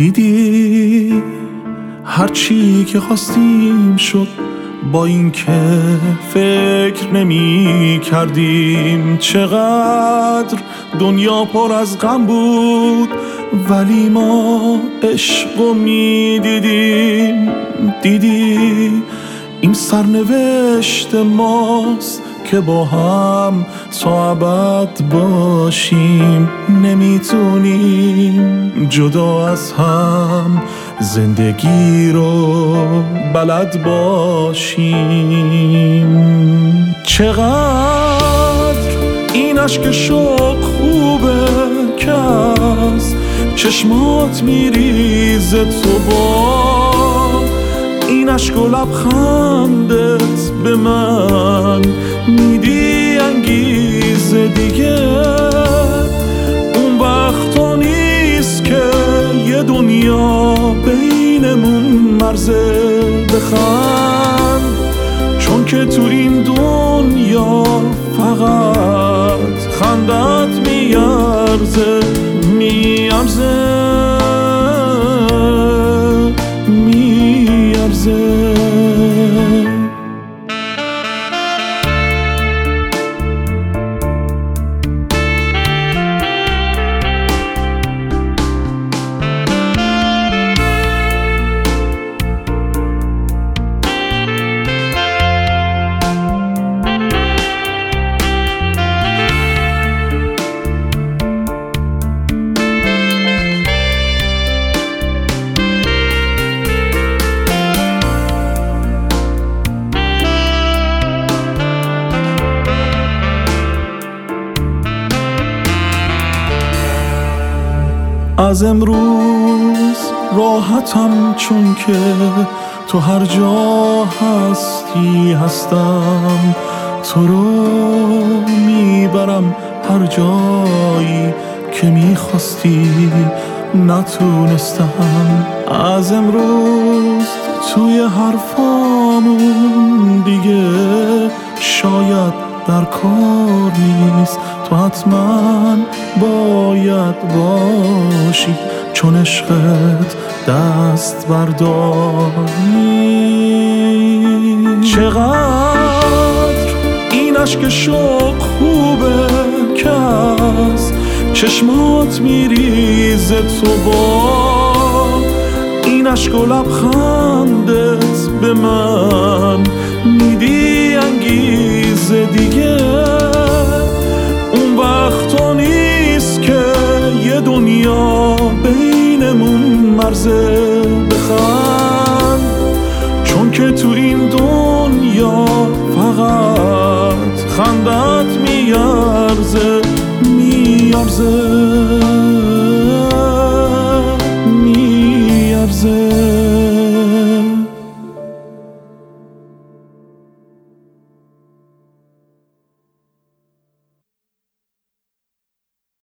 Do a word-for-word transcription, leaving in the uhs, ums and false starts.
دیدی هرچی که خواستیم شد، با این که فکر نمی کردیم چقدر دنیا پر از غم بود، ولی ما عشقو می دیدیم. دیدی این سرنوشت ماست که با هم تا ابد باشیم، نمیتونیم جدا از هم زندگی رو بلد باشیم. چقدر این عشق شوق خوبه که از چشمات میریزه، تو با این عشق و لبخندت به من میدی انگیزه. دیگه اون وقتا نیست که یه دنیا بینمون مرزه. بخند چون که تو این دنیا فقط خندت میارزه، میارزه میارزه. از امروز راحتم چون که تو هر جا هستی هستم، تو رو میبرم هر جایی که میخواستی نتونستم. از امروز توی حرفامون دیگه شاید در کار نیست، تو حتما باید باشی چون عشقت دست برداری. چقدر این عشق شوق خوبه که از چشمات میریزه، تو با این عشق و لبخندت به من میدی انگیزه. دیگه اون وقتا نیست که یه دنیا بینمون مرزه. بخند چون که تو این دنیا فقط خندت میارزه، میارزه میارزه.